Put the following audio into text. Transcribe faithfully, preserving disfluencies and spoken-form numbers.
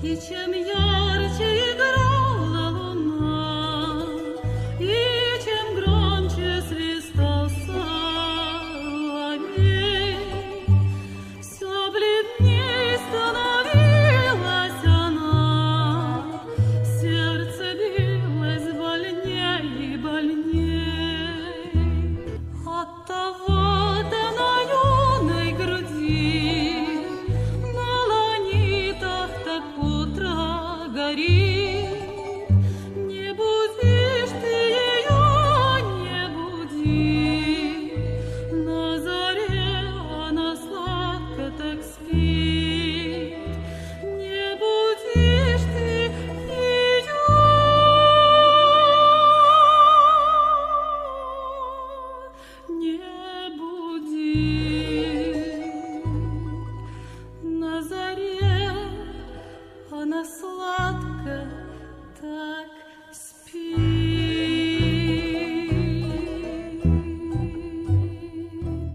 И чем ярче играла луна, и чем громче свистал соловей, все бледней становилась она, сердце билось больней и больней. Оттого-то на юной груди на ланитах так утро горит. Не будишь ты ее, не буди, на заре она сладко так спит. Не будишь ты ее, не буди, на заре она сладко так